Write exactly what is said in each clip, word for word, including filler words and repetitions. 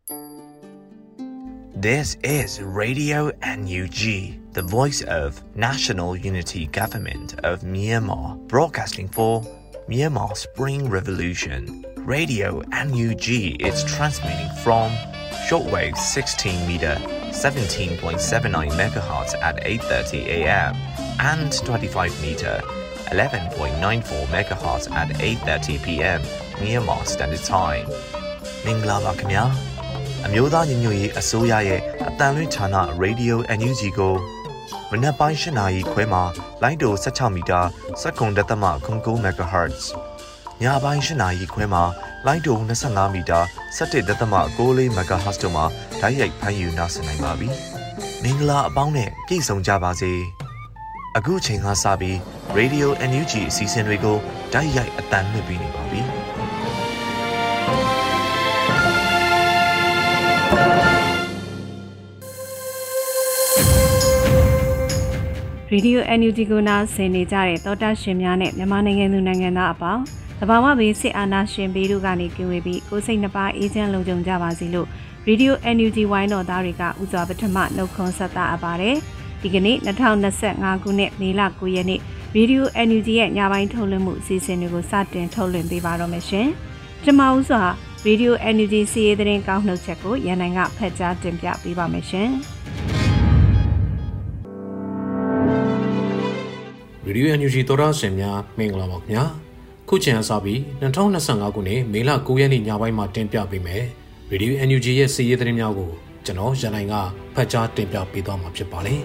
This is Radio N U G, the voice of National Unity Government of Myanmar, broadcasting for Myanmar Spring Revolution. Radio N U G is transmitting from shortwave sixteen meter, seventeen point seven nine megahertz at eight thirty a m and twenty-five meter, eleven point nine four megahertz at eight thirty p m Myanmar Standard Time. မင်္ဂလာပါခင်ဗျာအမျိုးသားညီညွတ်ရေးအစိုးရရဲ့အတန်လွင့်ဌာန Radio N U G ကိုမနက်ပိုင်း၈နာရီခွဲမှာလိုင်းတို၁၆မီတာစက္ကန့်တသမ၉၉ megahertz ညပိုင်း၈နာရီခွဲမှာလိုင်းတို၂၅မီတာ၁၁ဒသမ၉၄ megahertz တို့မှာဓာတ်ရိုက်ဖမ်းယူနားဆင်နိုင်ပါပြီမင်္ဂလာအပေါင်းနဲ့ပြည့်စုံကြပါစေအခုချိန်ကစပြီး Radio N U G အစီအစဉ်တွေကိုဓာတ်ရိုက်အတန်လွှင့်ပေးနေပါပြီရေဒီယို N U G ကိုနားဆင်နေကြတဲ့သောတာရှင်များနဲ့မြန်မာနိုင်ငံသူနိုင်ငံသားအပေါင်းတဘာဝဘေးစစ်အာဏာရှင်ဘေးတို့ကနေကင်းဝေးပြီးကိုယ်စိတ်နှပါအေးချမ်းလုံခြုံကြပါစေလို့ရေဒီယို N U G ဝိုင်းတော်သားတွေကဥစွာပထမနှုတ်ခွန်းဆက်တာအပ်ပါတယ်ဒီကနေ့၂၀၂၅ခုနှစ်မေလ၉ရက်နေ့ရေဒီယို N U G ရဲ့ညပိုင်းထုတ်လွှင့်မှုအစီအစဉ်တွေကိုစတင်ထုတ်လွှင့်ပေးပါတော့မယ်ရှင်ပထမဦးစွာရေဒီယို N U G စီးရီးသတင်းကောက်နှုတ်ချက်ကိုရန်နိုင်ကဖတ်ကြားတင်ပြပေးပါမယ်ရှင်ရေဒီယို N U G သောတာရှင်များမင်္ဂလာပါခင်ဗျာခုချိန်အစပြီး၂၀၂၅ခုနှစ်မေလ၉ရက်နေ့ညပိုင်းမှာတင်ပြပေးမယ်ရေဒီယို N U G ရဲ့စီးရီးသတင်းများကိုကျွန်တော်ရန်နိုင်ကဖတ်ကြားတင်ပြပေးသွားမှာဖြစ်ပါတယ်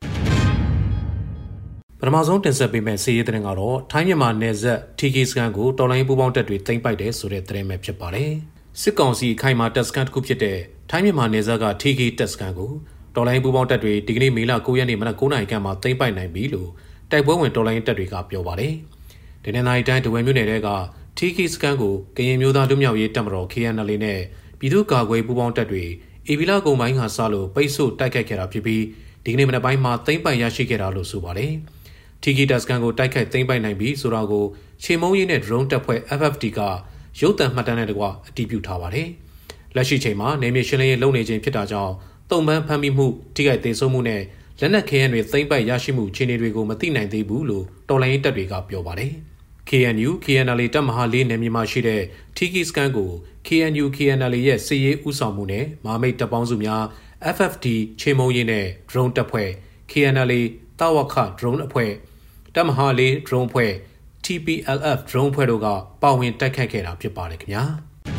ပထမဆုံးတင်ဆက်ပေးမယ့်စီးရီးသတင်းကတော့ထိုင်းမြန်မာနယ်စပ် T K စကန်ကိုတော်လိုင်းပူးပေါင်းတပ်တွေသိမ်းပိုက်တယ်ဆိုတဲ့သတင်းပဲဖြစ်ပါတယ်စစ်ကောင်စီခိုင်မာတပ်စကန်တစ်ခုဖြစ်တဲ့ထိုင်းမြန်မာနယ်စပ်က T K တပ်စကန်ကိုတော်လိုင်းပူးပေါင်းတပ်တွေဒီကနေ့မေလ၉ရက်နေ့မနက်၉နာရီခန့်မှာသိမ်းပိုက်နိုင်ပြီလို့တိုက်ပွဲဝင်တော်လိုင်းတပ်တွေကပြောပါတယ်။ဒီနေ့နိုင်တိုင်းဒဝဲမြို့နယ်တွေက T K စကန်ကိုကရင်မျိုးသားလူမျိုးရေးတပ်မတော် K N L A နဲ့ပြည်သူ့ကာကွယ်ပူးပေါင်းတပ်တွေအေဗီလာကုံပိုင်းကစလို့ပိတ်ဆို့တိုက်ခိုက်ခဲ့တာဖြစ်ပြီးဒီကနေ့မနက်ပိုင်းမှာသိမ်းပိုက်ရရှိခဲ့တာလို့ဆိုပါတယ်။ T K တပ်စကန်ကိုတိုက်ခိုက်သိမ်းပိုက်နိုင်ပြီဆိုတာကိုချေမုံရေးနဲ့ drone တပ်ဖွဲ့ F F T ကရုပ်သံမှတ်တမ်းနဲ့တကွအတည်ပြုထားပါတယ်။လက်ရှိချိန်မှာနေမြေရှင်းလင်းရေးလုပ်နေခြင်းဖြစ်တာကြောင့်တုံ့ပန်းဖမ်းမိမှုထိခိုက်ဒေဆုံးမှုနဲ့လက်နက်ခဲယမ်းတွေသိမ်းပိုက်ရရှိမှုခြေအနေတွေကိုမသိနိုင်သေးဘူးလို့တော်လိုင်းတပ်တွေကပြောပါတယ်။ K N U K N L A တပ်မဟာလေးနယ်မြေမှာရှိတဲ့ T K စကန်ကို K N U K N L A ရဲ့စစ်ရေးဦးဆောင်မှုနဲ့မဟာမိတ်တပ်ပေါင်းစုများ F F T ချေမုံရေးနဲ့ drone တပ်ဖွဲ့ K N L A တာဝခ drone အဖွဲ့တပ်မဟာလေး drone အဖွဲ့ T P L F drone အဖွဲ့တို့ကပါဝင်တိုက်ခိုက်ခဲ့တာဖြစ်ပါတယ်ခင်ဗျာ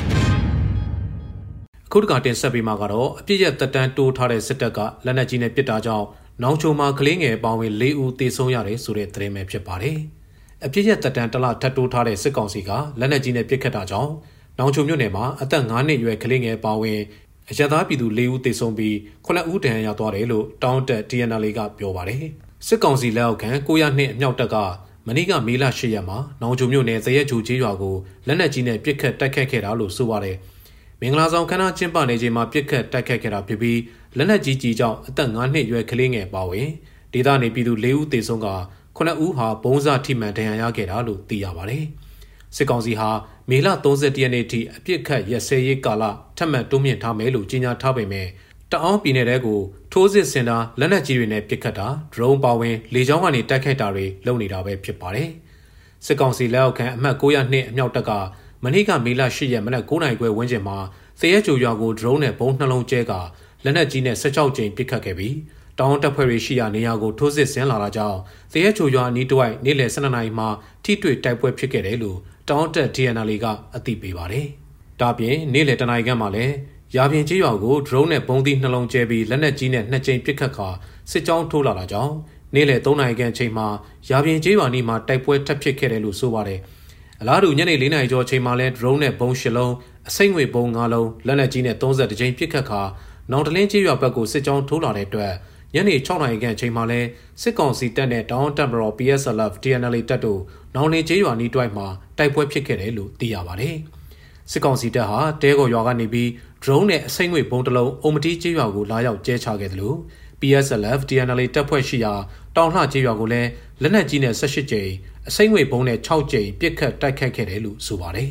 ခုတကတင်ဆက်ပြီးမှကတော့အပြစ်ရတပ်တန်းတိုးထားတဲ့စစ်တပ်ကလက်နက်ကြီးနဲ့ပစ်တာကြောင့်နောင်ချုံမှာကလေးငယ်ပေါင်းဝင်၄ဦးသေဆုံးရတယ်ဆိုတဲ့သတင်းပဲဖြစ်ပါတယ်။အပြစ်ရတပ်တန်းတလထပ်တိုးထားတဲ့စစ်ကောင်စီကလက်နက်ကြီးနဲ့ပစ်ခတ်တာကြောင့်နောင်ချုံမြို့နယ်မှာအသက်၅နှစ်အရွယ်ကလေးငယ်ပေါင်းဝင်အရသားပြည်သူ၄ဦးသေဆုံးပြီးခုနှစ်ဦးဒဏ်ရာရသွားတယ်လို့တောင်းတက် T N L A ကပြောပါတယ်။စစ်ကောင်စီလက်အောက်ခံ၉၀၀နှစ်အမြောက်တပ်ကမနေ့ကမေလ၈ရက်မှာနောင်ချုံမြို့နယ်သရဲချိုကျေးရွာကိုလက်နက်ကြီးနဲ့ပစ်ခတ်တိုက်ခတ်ခဲ့တာလို့ဆိုပါတယ်။မင်္ဂလာဆောင်ခမ်းနားကျင်းပနေချိန်မှာပြစ်ခတ်တိုက်ခတ်ခဲ့တာဖြစ်ပြီးလက်နက်ကြီးကြီးကြောင့်အသက်၅နှစ်ရွယ်ကလေးငယ်ပါဝင်ဒေသနေပြည်သူ၄ဦးသေဆုံးကခုနှစ်ဦးဟာဘုံစထိမှန်ဒဏ်ရာရခဲ့တာလို့သိရပါတယ်။စစ်ကောင်စီဟာမေလ၃၁ရက်နေ့ထိအပြစ်ခတ်ရက်စဲရေးကာလထပ်မံတိုးမြင့်ထားမယ်လို့ကြေညာထားပေမဲ့တအောင်းပြည်နယ်တဲကိုထိုးစစ်ဆင်တာလက်နက်ကြီးတွေနဲ့ပစ်ခတ်တာဒရုန်းပါဝင်လေကြောင်းကနေတိုက်ခိုက်တာတွေလုပ်နေတာပဲဖြစ်ပါတယ်။စစ်ကောင်စီလက်အောက်ခံအမှတ်၉၀၂အမြောက်တပ်ကမနေ့ကမေလ၈ရက်မနက်၉နာရီခွဲဝန်းကျင်မှာသရဲချိုရွာကို drone နဲ့ဘုံနှလုံးကျဲကလက်နက်ကြီးနဲ့၁၆ကြိမ်ပစ်ခတ်ခဲ့ပြီးတောင်တပ်ဖွဲ့တွေရှိရာနေရာကိုထိုးစစ်ဆင်လာတာကြောင့်သရဲချိုရွာအနီးတစ်ဝိုက်နေ့လယ်၁၂နာရီမှာထိတွေ့တိုက်ပွဲဖြစ်ခဲ့တယ်လို့တောင်တပ် T N L A ကအသိပေးပါတယ်။ဒါပြင်နေ့လယ်တနာရီခန့်မှာလည်းရာပြင်ကျေးရွာကို drone နဲ့ဘုံသီးနှလုံးကျဲပြီးလက်နက်ကြီးနဲ့နှစ်ကြိမ်ပစ်ခတ်ခါစစ်ကြောင်းထိုးလာတာကြောင့်နေ့လယ်၃နာရီခန့်အချိန်မှာရာပြင်ကျေးရွာနီးမှာတိုက်ပွဲထပ်ဖြစ်ခဲ့တယ်လို့ဆိုပါတယ်။အလားတူညနေ၄နာရီကျော်အချိန်မှာလည်း drone နဲ့ဘုံ၈လုံးအစိမ့်ငွေဘုံ၅လုံးလက်နက်ကြီးနဲ့၃၁ကြိမ်ပစ်ခတ်ခါနောင်တလင်းကျေးရွာဘက်ကိုစစ်ကြောင်းထိုးလာတဲ့အတွက်ညနေ၆နာရီခန့်အချိန်မှာလဲစစ်ကောင်စီတပ်နဲ့တောင်တပ်မတော် P S L F T N L A တပ်တို့နောင်လင်းကျေးရွာနီးတွိုက်မှာတိုက်ပွဲဖြစ်ခဲ့တယ်လို့သိရပါတယ်။စစ်ကောင်စီတပ်ဟာတဲကော်ရွာကနေပြီး drone နဲ့အစိမ့်ငွေဘုံတစ်လုံးအုံမတီးကျေးရွာကိုလာရောက်ကျဲချခဲ့တယ်လို့ P S L F T N L A တပ်ဖွဲ့ရှိရာတောင်လှကျေးရွာကိုလည်းလက်နက်ကြီးနဲ့၁၈ကြိမ်အစိမ့်ငွေဘုံနဲ့၆ကြိမ်ပစ်ခတ်တိုက်ခိုက်ခဲ့တယ်လို့ဆိုပါတယ်။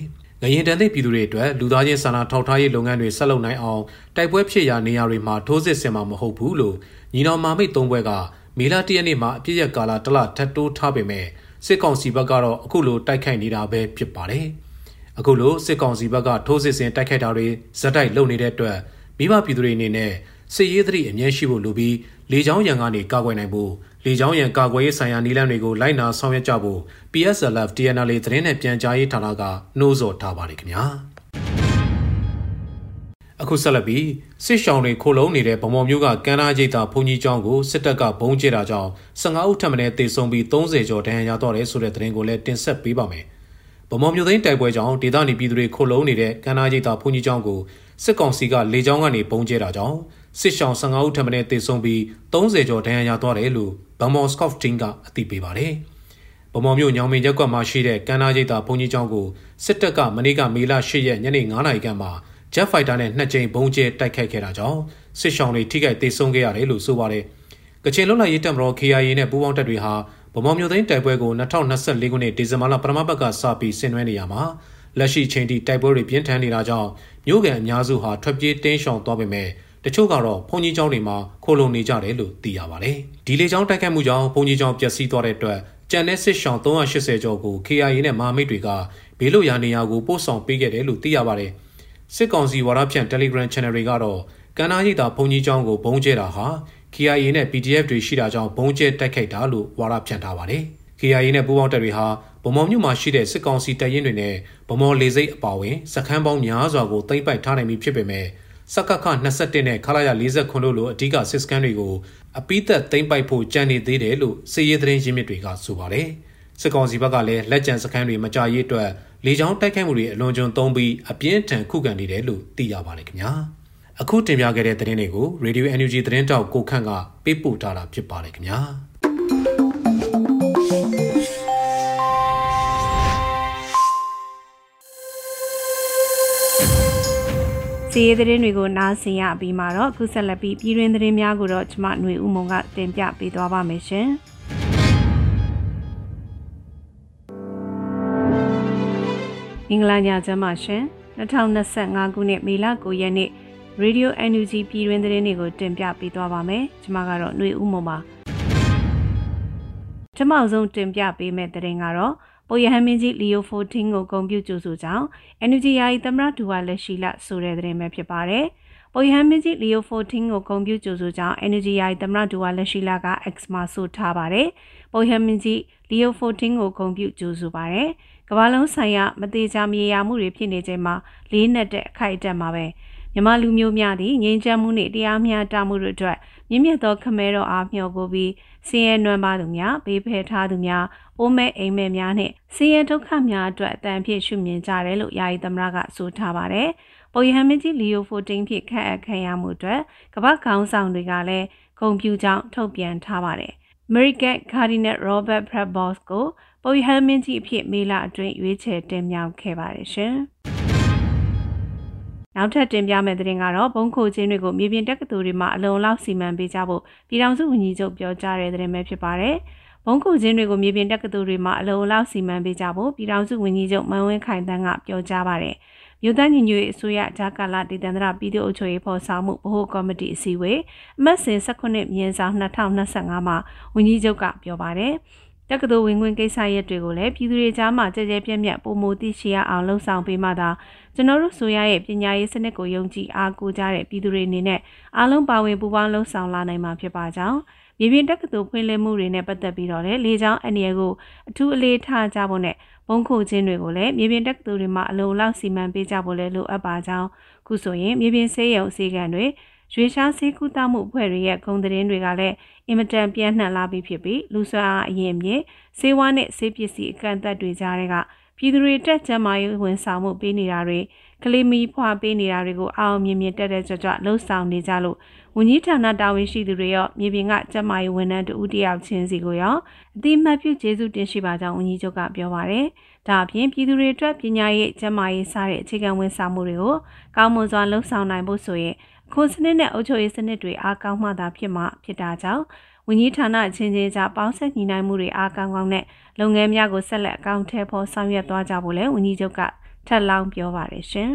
ရင်တန်သည့်ပြည်သူတွေအတွက်လူသားချင်းစာနာထောက်ထားရေးလုပ်ငန်းတွေဆက်လုပ်နိုင်အောင်တိုက်ပွဲဖြစ်ရာနေရာတွေမှာထိုးစစ်ဆင်မှာမဟုတ်ဘူးလို့ညီနောင်မာမိတ်သုံးဘွဲကမေလတရက်နေ့မှာအပြည့်ရကာလတလထပ်တိုးထားပေမဲ့စစ်ကောင်စီဘက်ကတော့အခုလိုတိုက်ခိုက်နေတာပဲဖြစ်ပါတယ်။အခုလိုစစ်ကောင်စီဘက်ကထိုးစစ်ဆင်တိုက်ခိုက်တာတွေဇက်တိုက်လုပ်နေတဲ့အတွက်မိဘပြည်သူတွေအနေနဲ့စစ်ရေးသတိအမြဲရှိဖို့လိုပြီးလေကြောင်းရန်ကနေကာကွယ်နိုင်ဖို့လေကြောင်းရန်ကာကွယ်ရေးဆိုင်ရာနည်းလမ်းတွေကိုလိုက်နာဆောင်ရွက်ကြဖို့ P S L F T N L A သတင်းနဲ့ပြန်ကြားရေးဌာနကနှိုးဆော်ထားပါတယ်ခင်ဗျာအခုဆက်လက်ပြီးစစ်ရှောင်းတွေခိုလုံနေတဲ့ဗမော်မျိုးကကမ်းနားရိပ်သာဘုံကြီးကျောင်းကိုစစ်တပ်ကဘုံကျဲတာကြောင့်၁၅ဦးထပ်မံတေဆုံးပြီး၃၀ကျော်ဒဏ်ရာရတော့တယ်ဆိုတဲ့သတင်းကိုလည်းတင်ဆက်ပေးပါမယ်ဗမော်မျိုးသိန်းတိုက်ပွဲကြောင့်ဒေသနေပြည်သူတွေခိုလုံနေတဲ့ကမ်းနားရိပ်သာဘုံကြီးကျောင်းကိုစစ်ကောင်စီကလေကြောင်းကနေဘုံကျဲတာကြောင့်စစ်ရှောင်း၁၅ဦးထပ်မံတေဆုံးပြီး၃၀ကျော်ဒဏ်ရာရတော့တယ်လို့ဗမော်စကော့တင်းကအသိပေးပါတယ်ဗမော်မျိုးညောင်မင်းရက်ကွက်မှာရှိတဲ့ကမ်းနားရိပ်သာဘုံကြီးကျောင်းကိုစစ်တပ်ကမနေ့ကမေလ၈ရက်ညနေ၅နာရီခန့်မှာJet Fighter နဲ့နှစ်ကြိမ်ဘုံကျဲတိုက်ခိုက်ခဲ့တာကြောင့်စစ်ရှောင်းတွေထိခိုက်ဒေဆုံးခဲ့ရတယ်လို့ဆိုပါတယ်။ကချင်လွတ်လပ်ရေးတပ်မတော် K I A နဲ့ပူးပေါင်းတပ်တွေဟာဗမော်မျိုးသိန်းတိုက်ပွဲကို၂၀၂၄ခုနှစ်ဒီဇင်ဘာလပထမပတ်ကစပြီးဆင်နွှဲနေရမှာလက်ရှိချိန်ထိတိုက်ပွဲတွေပြင်းထန်နေတာကြောင့်မြို့ကန်အများစုဟာထွက်ပြေးတင်းရှောင်သွားပေမဲ့တချို့ကတော့ဘုံကြီးကျောင်းတွေမှာခိုလုံနေကြတယ်လို့သိရပါတယ်။ဒီလေကြောင်းတိုက်ခိုက်မှုကြောင့်ဘုံကြီးကျောင်းပျက်စီးသွားတဲ့အတွက်ကျန်တဲ့စစ်ရှောင်း၃၈၀ကျော်ကို K I A နဲ့မဟာမိတ်တွေကဘေးလွတ်ရာနေရာကိုပို့ဆောင်ပေးခဲ့တယ်လို့သိရပါတယ်။စစ်ကောင်စီဝါဒဖြန့် Telegram Channel တွေကတော့ကမ်းနားရိပ်သာဘုံကြီးကျောင်းကိုဘုံကျဲတာဟာ K I A နဲ့ P D F တွေရှိတာကြောင့်ဘုံကျဲတိုက်ခိုက်တာလို့ဝါဒဖြန့်ထားပါတယ်။ K I A နဲ့ပူးပေါင်းတပ်တွေဟာဗမော်မြို့မှာရှိတဲ့စစ်ကောင်စီတပ်ရင်းတွေနဲ့ဗမော်လေဆိပ်အပါအဝင်စခန်းပေါင်းများစွာကိုသိမ်းပိုက်ထားနိုင်ပြီဖြစ်ပေမဲ့စကခ၂၁နဲ့ခလာရ၄၇တို့လိုအဓိကစစ်စခန်းတွေကိုအပိသက်သိမ်းပိုက်ဖို့ကြံနေသေးတယ်လို့စစ်ရေးသတင်းရင်းမြစ်တွေကဆိုပါတယ်။စစ်ကောင်စီဘက်ကလည်းလက်ကျန်စခန်းတွေမကြရေးအတွက်လေကြောင်းတိုက်ခိုက်မှုတွေအလွန်ကျွံသုံးပြီးအပြင်းထန်ခုခံနေတယ်လို့သိရပါတယ်ခင်ဗျာအခုတင်ပြခဲ့တဲ့သတင်းတွေကို Radio N U G သတင်းတောက်ကိုခန့်ကပေးပို့ထားတာဖြစ်ပါတယ်ခင်ဗျာစီးရဲသတင်းတွေကိုနားဆင်ရပြီးမှတော့အခုဆက်လက်ပြီးပြည်တွင်းသတင်းများကိုတော့ကျွန်မຫນွေဦးမုံကတင်ပြပေးသွားပါမယ်ရှင်အင်္ဂလန်ညချမ်းပါရှင်၂၀၂၅ခုနှစ်မေလ၉ရက်နေ့ Radio N U G ပြည်တွင်းသတင်းတွေကိုတင်ပြပေးသွားပါမယ်ကျွန်မကတော့ຫນွေဦးမုံပါကျွန်မအောင်ဆုံးတင်ပြပေးမယ့်သတင်းကတော့ပိုရဟမင်းကြီးလီယိုဖိုတင်းကိုဂုဏ်ပြုကြိုဆိုကြောင်း N U G ယာယီသမ္မတဒူဝါလက်ရှိလဆိုတဲ့သတင်းပဲဖြစ်ပါတယ်ပိုရဟမင်းကြီးလီယိုဖိုတင်းကိုဂုဏ်ပြုကြိုဆိုကြောင်း N U G ယာယီသမ္မတဒူဝါလက်ရှိလက X မှာဆိုထားပါတယ်ပိုရဟမင်းကြီးလီယိုဖိုတင်းကိုဂုဏ်ပြုကြိုဆိုပါတယ်ကမ္ဘာလုံးဆိုင်ရာမသေးချာမြေယာမှုတွေဖြစ်နေချိန်မှာလေးနက်တဲ့အခိုက်အတန့်မှာပဲမြန်မာလူမျိုးများသည့်ငြိမ်းချမ်းမှုနှင့်တရားမျှတမှုတို့အတွက်မြင့်မြတ်သောခမဲတော်အားမျှော်ကိုပြီးဆင်းရဲနွမ်းပါးသူများဘေးဖယ်ထားသူများအိုးမဲအိမ်မဲများနှင့်ဆင်းရဲဒုက္ခများအတွက်အတန်ဖြစ်ရှုမြင်ကြတယ်လို့ယာယီသမ္မတကဆိုထားပါတယ်။ပိုရဟမင်းကြီးလီယိုဖိုတင်းဖြစ်ခန့်အပ်ခံရမှုအတွက်ကမ္ဘာခေါင်းဆောင်တွေကလည်းဂုဏ်ပြုကြောင်းထုတ်ပြန်ထားပါတယ်။ American Cardinal Robert Prevost ကိုပိုရဟမင်းကြီးအဖြစ်မေလအတွင်းရွေးချယ်တင်မြှောက်ခဲ့ပါတယ်ရှင်။နောက်ထပ်တင်ပြမယ့်သတင်းကတော့ဘုံခိုခြင်းတွေကိုမြေပြင်တက္ကသိုလ်တွေမှာအလုံလောက်စီမံပေးကြဖို့ပြည်ထောင်စုဝန်ကြီးချုပ်ပြောကြားတဲ့သတင်းပဲဖြစ်ပါတယ်။ဘုံခိုခြင်းတွေကိုမြေပြင်တက္ကသိုလ်တွေမှာအလုံလောက်စီမံပေးကြဖို့ပြည်ထောင်စုဝန်ကြီးချုပ်မန်ဝင်းခိုင်တန်းကပြောကြားပါတယ်။မြို့သားညီညွတ်ရေးအစိုးရဂျာကာလာဒေသန္တရပြည်သူ့အုပ်ချုပ်ရေးဖော်ဆောင်မှုဗဟိုကော်မတီအစည်းအဝေးအမှတ်စဉ်၁၉မြင်းဆောင်၂၀၂၅မှာဝန်ကြီးချုပ်ကပြောပါတယ်။တက္ကသိုလ်ဝင်ခွင့်ကိစ္စရပ်တွေကိုလည်းပြည်သူတွေကြားမှာကြဲကြဲပြန့်ပြန့်ပုံမူသိရှိရအောင်လှုံ့ဆော်ပေးမှသာကျွန်တော်တို့ဆိုရရဲ့ပညာရေးစနစ်ကိုယုံကြည်အားကိုးကြတဲ့ပြည်သူတွေအနေနဲ့အားလုံးပါဝင်ပူးပေါင်းလှုံ့ဆော်လာနိုင်မှာဖြစ်ပါကြောင်းမြေပြင်တက္ကသိုလ်ဖွင့်လှစ်မှုတွေနဲ့ပတ်သက်ပြီးတော့လည်းလေကြောင်းအန္တရာယ်ကိုအထူးအလေးထားကြဖို့နဲ့ဘုံခိုခြင်းတွေကိုလည်းမြေပြင်တက္ကသိုလ်တွေမှာအလုံလောက်စီမံပေးကြဖို့လည်းလိုအပ်ပါကြောင်းခုဆိုရင်မြေပြင်ဆေးရုံဆေးကန်တွေရွေးရှားဆေးကုသမှုအဖွဲ့တွေရဲ့ဂုဏ်သတင်းတွေကလည်းအင်မတန်ပြန့်နှံ့လာပြီးဖြစ်ပြီးလူဆွမ်းအားအရင်မြေဆေးဝါးနဲ့ဆေးပစ္စည်းအကန့်အသတ်တွေကြားတွေကပြည်သူတွေတက်ကျန်းမာရေးဝန်ဆောင်မှုပေးနေတာတွေကလေးမီဖွာပေးနေတာတွေကိုအောင်မြင်မြင်တက်တက်ကြွကြွလှုပ်ဆောင်နေကြလို့ဝန်ကြီးဌာနတာဝန်ရှိသူတွေရောမြေပြင်ကကျန်းမာရေးဝန်ထမ်းတူတယောက်ချင်းစီကိုရောအတိအမှတ်ပြုကျေးဇူးတင်ရှိပါကြောင်းဝန်ကြီးချုပ်ကပြောပါတယ်။ဒါအပြင်ပြည်သူတွေအတွက်ပညာရေးကျန်းမာရေးစတဲ့အခြေခံဝန်ဆောင်မှုတွေကိုကောင်းမွန်စွာလှုပ်ဆောင်နိုင်ဖို့ဆိုရင်ခွန်စနစ်နဲ့အုပ်ချုပ်ရေးစနစ်တွေအားကောင်းမှသာဖြစ်မှာဖြစ်တာကြောင့်ဝန်ကြီးဌာနချင်းချင်းကြားပေါင်းစပ်ညီနိုင်မှုတွေအားကောင်းကောင်းနဲ့လုပ်ငန်းများကိုဆက်လက်အကောင့်ထဲပေါ်ဆောင်ရွက်သွားကြဖို့လည်းဝန်ကြီးချုပ်ကထပ်လောင်းပြောပါတယ်ရှင်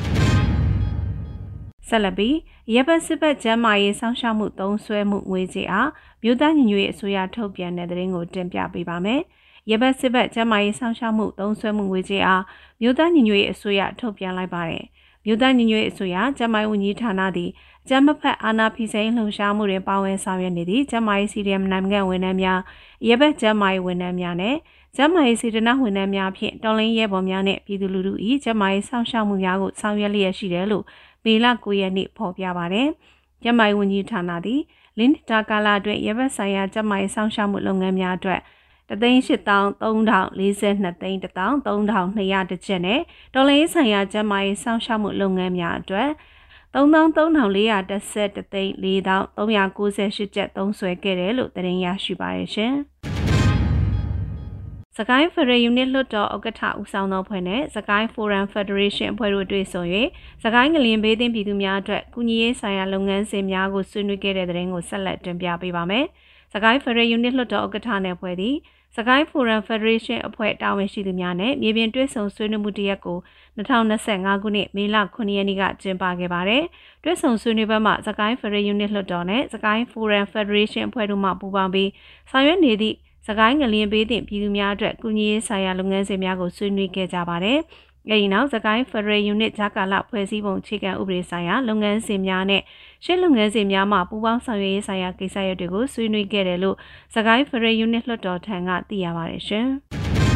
ဆက်လက်ပြီးရပ်ပတ်စစ်ပတ်ကျမ်းမာရေးစောင့်ရှောက်မှုသုံးစွဲမှုငွေကြေးအားမြို့သားညီညွတ်ရေးအစိုးရထုတ်ပြန်တဲ့သတင်းကိုတင်ပြပေးပါမယ်။ရပ်ပတ်စစ်ပတ်ကျမ်းမာရေးစောင့်ရှောက်မှုသုံးစွဲမှုငွေကြေးအားမြို့သားညီညွတ်ရေးအစိုးရထုတ်ပြန်လိုက်ပါတယ်။မြို့သားညီညွတ်ရေးအစိုးရကျန်းမာရေးဝန်ကြီးဌာနသည်ကျန်းမဖက်အာဏာဖီဆိုင်လှုံ့ဆော်မှုတွင်ပါဝင်ဆောင်ရွက်နေသည့်ကျန်းမာရေးစီဒီအမ်နိုင်ငံဝန်ထမ်းများရပ်ပတ်ကျန်းမာရေးဝန်ထမ်းများနဲ့ကျန်းမာရေးစေတနာဝန်ထမ်းများဖြင့်တော်လှန်ရေးပေါ်များနဲ့ပြည်သူလူထု၏ကျန်းမာရေးစောင့်ရှောက်မှုများကိုဆောင်ရွက်လျက်ရှိတယ်လို့မေလ၉ရက်နေ့ဖော်ပြပါတယ်။ကျန်းမာရေးဝန်ကြီးဌာနသည်လင်းတာကာလာအတွင်းရပ်ပတ်ဆိုင်ရာကျန်းမာရေးစောင့်ရှောက်မှုလုပ်ငန်းများအတွက်တသိန်းရှစ်သောင်းသုံးထောင်လေးဆယ်နှစ်သိန်းတစ်သောင်းသုံးထောင်နှစ်ရာတစ်ကျပ်နဲ့တော်လှန်ရေးဆိုင်ရာကျန်းမာရေးစောင့်ရှောက်မှုလုပ်ငန်းများအတွက်သုံးသောင်းသုံးထောင်လေးရာတစ်ဆယ်တစ်သိန်းလေးသောင်းသုံးရာကိုးဆယ်ရှစ်ကျပ်သုံးစွဲခဲ့တယ်လို့သတင်းရရှိပါရရှင်။စကိုင်းဖက်ဒရယ်ယူနစ်လွှတ်တော်ဥက္ကဋ္ဌဦးဆောင်သောဖွဲ့နဲ့စကိုင်းဖိုရမ်ဖက်ဒရေးရှင်းအဖွဲ့တို့တွေ့ဆုံ၍စကိုင်းငလျင်ဘေးသင့်ပြည်သူများအတွက်ကုညီရေးဆိုင်ရာလုပ်ငန်းစဉ်များကိုဆွေးနွေးခဲ့တဲ့သတင်းကိုဆက်လက်တင်ပြပေးပါမယ်။စကိုင်းဖက်ဒရယ်ယူနစ်လွှတ်တော်ဥက္ကဋ္ဌနဲ့ဖွဲ့သည်စကိုင်းဖိုရမ်ဖက်ဒရေးရှင်းအဖွဲ့တာဝန်ရှိသူများနဲ့မြေပြင်တွေ့ဆုံဆွေးနွေးမှုတရက်ကို၂၀၂၅ခုနှစ်မေလခုနှစ်ရက်နေ့ကကျင်းပခဲ့ပါတယ်။တွေ့ဆုံဆွေးနွေးပွဲမှာစကိုင်းဖက်ဒရယ်ယူနစ်လွှတ်တော်နဲ့စကိုင်းဖိုရမ်ဖက်ဒရေးရှင်းအဖွဲ့တို့မှပူးပေါင်းပြီးဆောင်ရွက်နေသည့်စကိုင်းငလျင်ဘေးသင့်ပြည်သူများအတွက်ကုညီရေးဆိုင်ရာလုပ်ငန်းစဉ်များကိုဆွေးနွေးခဲ့ကြပါတယ်။အဲဒီနောက်စကိုင်းဖက်ဒရယ်ယူနစ်ဂျာကာလဖွဲ့စည်းပုံအခြေခံဥပဒေဆိုင်ရာလုပ်ငန်းစဉ်များနဲ့ရှေ့လုပ်ငန်းစဉ်များမှပူးပေါင်းဆောင်ရွက်ရေးဆိုင်ရာကိစ္စရပ်တွေကိုဆွေးနွေးခဲ့တယ်လို့စကိုင်းဖက်ဒရယ်ယူနစ်လွှတ်တော်ထံကသိရပါတယ်ရှင်။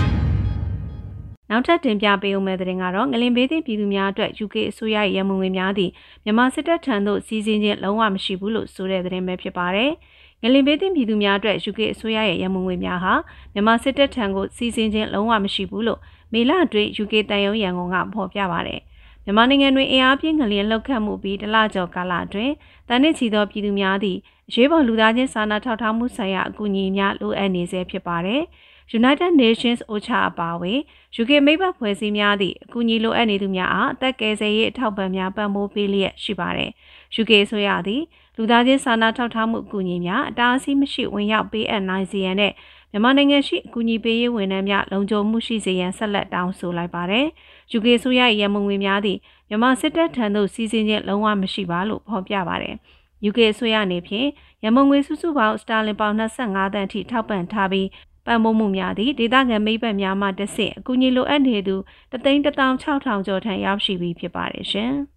နောက်ထပ်တင်ပြပေးဦးမယ့်သတင်းကတော့ငလင်ဘေးသင့်ပြည်သူများအတွက် ယူကေ အစိုးရရဲ့ရန်ပုံငွေများသည့်မြန်မာစစ်တပ်ထံသို့စီစဉ်ခြင်းလုံးဝမရှိဘူးလို့ဆိုတဲ့သတင်းပဲဖြစ်ပါတယ်။ငလင်ဘေးသင့်ပြည်သူများအတွက် ယူကေ အစိုးရရဲ့ရန်ပုံငွေများဟာမြန်မာစစ်တပ်ထံကိုစီစဉ်ခြင်းလုံးဝမရှိဘူးလို့မေလအတွင်း ယူကေ တန်ယုံရန်ကုန်ကဖော်ပြပါတယ်။မြန်မာနိုင်ငံတွင်အင်အားပြင်းငလျင်လှုပ်ခတ်မှုပြီးတလကျော်ကာလအတွင်းတန်နစ်ချီသောပြည်သူများသည့်အရေးပေါ်လူသားချင်းစာနာထောက်ထားမှုဆိုင်ရာအကူအညီများလိုအပ်နေဆဲဖြစ်ပါတယ်။ United Nations အိုချာအပါအဝင် ယူကေ မိဘဖွဲ့စည်းများသည့်အကူအညီလိုအပ်နေသူများအားအသက်ကယ်ဆယ်ရေးအထောက်ပံ့များပံ့ပိုးပေးလျက်ရှိပါတယ်။ ယူကေ အစိုးရသည်လူသားချင်းစာနာထောက်ထားမှုအကူအညီများအတားအဆီးမရှိဝင်ရောက်ပေးအပ်နိုင်စေရန်နဲ့မြန်မာနိုင်ငံရှိအကူအညီပေးရေးဝန်ထမ်းများလုံခြုံမှုရှိစေရန်ဆက်လက်တောင်းဆိုလိုက်ပါတယ်။ ယူကေ အစိုးရရဲ့ရန်ပုံငွေများသည့်မြန်မာစစ်တပ်ထံသို့စီစဉ်ခြင်းလုံးဝမရှိပါလို့ဖော်ပြပါတယ်။ ယူကေ အစိုးရအနေဖြင့်ရန်ပုံငွေစုစုပေါင်းစတာလင်ပေါင်၂၅သန်းအထိထောက်ပံ့ထားပြီးပံ့ပိုးမှုများသည့်ဒေသခံမိဘများမှတဆင့်အကူအညီလိုအပ်နေသူတသိန်းတစ်သောင်းခြောက်ထောင်ကျော်ထံရောက်ရှိပြီးဖြစ်ပါတယ်ရှင်။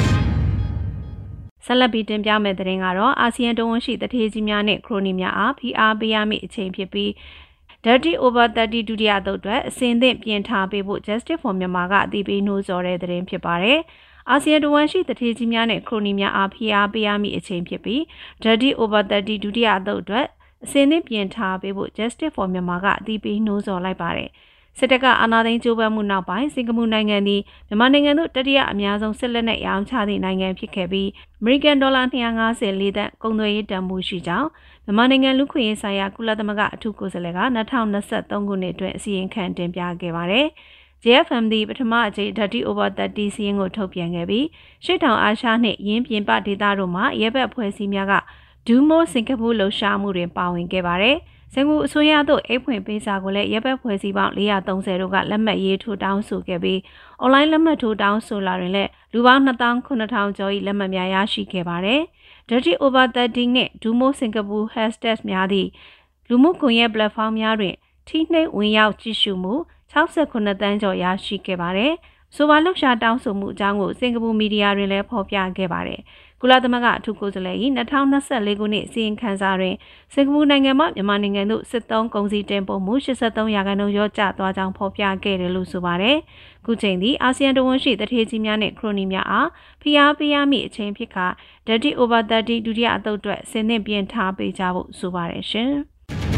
ဆက်လက်ပြီးတင်ပြမယ့်သတင်းကတော့အာဆီယံတဝန်ရှိတထေးကြီးများနဲ့ခရိုနီများအားဖိအားပေးရမည့်အချိန်ဖြစ်ပြီး Dirty Over သirty ဒုတိယသုတ်အတွက်အစဉ်သင့်ပြင်ထားပေးဖို့ Justice for Myanmar ကအသိပေးနှိုးဆော်တဲ့သတင်းဖြစ်ပါတယ်။အာဆီယံတဝန်ရှိတထေးကြီးများနဲ့ခရိုနီများအားဖိအားပေးရမည့်အချိန်ဖြစ်ပြီး Dirty Over သirty ဒုတိယသုတ်အတွက်အစဉ်သင့်ပြင်ထားပေးဖို့ Justice for Myanmar ကအသိပေးနှိုးဆော်လိုက်ပါတယ်။စစ်တပ်ကအာဏာသိမ်းကြိုးပမ်းမှုနောက်ပိုင်းစင်ကာပူနိုင်ငံသည်မြန်မာနိုင်ငံသို့တတိယအများဆုံးစစ်လက်နက်ရောင်းချသည့်နိုင်ငံဖြစ်ခဲ့ပြီးအမေရိကန်ဒေါ်လာ၂၅၄သန်းကုန်သွယ်ရေးတန်ဖိုးရှိကြောင်းမြန်မာနိုင်ငံလူခွင့်ရေးဆိုင်ရာကုလသမဂ္ဂအထူးကိုယ်စားလှယ်က၂၀၂၃ခုနှစ်အတွင်းအစီရင်ခံတင်ပြခဲ့ပါတယ်။ ဂျေ အက်ဖ် အမ် သည်ပထမအကြိမ် Dirty Over သirty စီးရင်ကိုထုတ်ပြန်ခဲ့ပြီးရှေ့တောင်အာရှနှင့်ယင်းပြင်ပဒေသတို့မှရဲဘက်ဖွဲ့စည်းများကဒူးမိုးစင်ကာပူလှုပ်ရှားမှုတွင်ပါဝင်ခဲ့ပါတယ်။စင်ကာပူအစိုးရသို့အိတ်ဖွင့်ပေးစာကိုလည်းရဲဘက်ဖွဲ့စည်းပေါင်း၄၃၀တို့ကလက်မှတ်ရေးထိုးတောင်းဆိုခဲ့ပြီးအွန်လိုင်းလက်မှတ်ထိုးတောင်းဆိုလာတွင်လည်းလူပေါင်း၂သောင်းခုနှစ်ထောင်ကျော်၏လက်မှတ်များရရှိခဲ့ပါတယ်။ Dirty Over thirty နှင့်ဒူးမိုးစင်ကာပူ hashtag များသည့်လူမှုကွန်ရက် platform များတွင်ထိနှိပ်ဝင်ရောက်ကြည့်ရှုမှု၆၉သန်းကျော်ရရှိခဲ့ပါတယ်။ဆိုပါလှုပ်ရှားတောင်းဆိုမှုအကြောင်းကိုစင်ကာပူမီဒီယာတွင်လည်းဖော်ပြခဲ့ပါတယ်။ကုလသမဂ္ဂအထူးကိုယ်စားလှယ်၏၂၀၂၄ခုနှစ်စီရင်ခံစာတွင်စင်ကာပူနိုင်ငံမှမြန်မာနိုင်ငံသို့စစ်သုံးကုန်စည်တင်ပို့မှု၈၃ရာခိုင်နှုန်းလျော့ကျသွားကြောင်းဖော်ပြခဲ့တယ်လို့ဆိုပါတယ်။ခုချိန်သည်အာဆီယံတဝန်ရှိတထေးကြီးများနှင့်ခရိုနီများအားဖိအားပေးရမည့်အချိန်ဖြစ်ကာ Dirty Over thirty ဒုတိယအသုတ်အတွက်ဆင်သင့်ပြင်ထားပေးကြဖို့ဆိုပါတယ်ရှင်။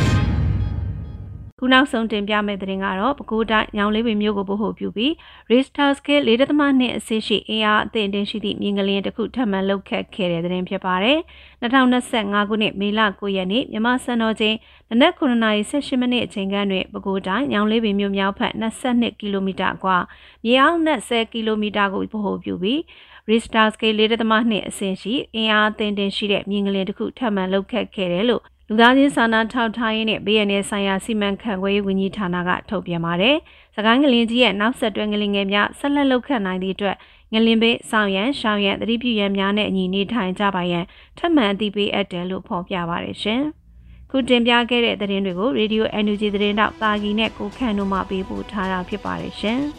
ခုနောက်ဆုံးတင်ပြမယ့်သတင်းကတော့ပဲခူးတိုင်းညောင်လေးပင်မြို့ကိုဗဟိုပြုပြီး Richter Scale ၄.၂ အဆင့်ရှိအင်အားအသင့်တင်ရှိသည့်မြင်းကလင်းတစ်ခုထပ်မံလှုပ်ခတ်ခဲ့တဲ့သတင်းဖြစ်ပါတယ်။၂၀၂၅ခုနှစ်မေလ၉ရက်နေ့မြန်မာစံတော်ချိန်နနက်ခုနှစ်နာရီ၁၈မိနစ်အချိန်ခန့်တွင်ပဲခူးတိုင်းညောင်လေးပင်မြို့မြောက်ဘက်၂၂ကီလိုမီတာအကွာမြေအောက်နက်၁၀ကီလိုမီတာကိုဗဟိုပြုပြီး Richter Scale ၄.၂ အဆင့်ရှိအင်အားအသင့်တင်ရှိတဲ့မြင်းကလင်းတစ်ခုထပ်မံလှုပ်ခတ်ခဲ့တယ်လို့လူသားချင်းစာနာထောက်ထားရေးနဲ့ဘေးရန်ရဲ့ဆိုင်ရာစီမံခန့်ခွဲရေးဝန်ကြီးဌာနကထုတ်ပြန်ပါတယ်။စကိုင်းငလင်ကြီးရဲ့နောက်ဆက်တွဲငလင်ငယ်များဆက်လက်လုပ်ခန့်နိုင်သည့်အတွက်ငလင်ဘေးဆောင်ရန်ရှောင်းရန်သတိပြုရန်များနဲ့အညီနေထိုင်ကြပါရန်ထပ်မံအသိပေးအပ်တယ်လို့ဖော်ပြပါတယ်ရှင်။ခုတင်ပြခဲ့တဲ့သတင်းတွေကို Radio အန် ယူ ဂျီ သတင်းတောက်တာဂီနဲ့ကိုခန့်တို့မှပေးပို့ထားတာဖြစ်ပါတယ်ရှင်။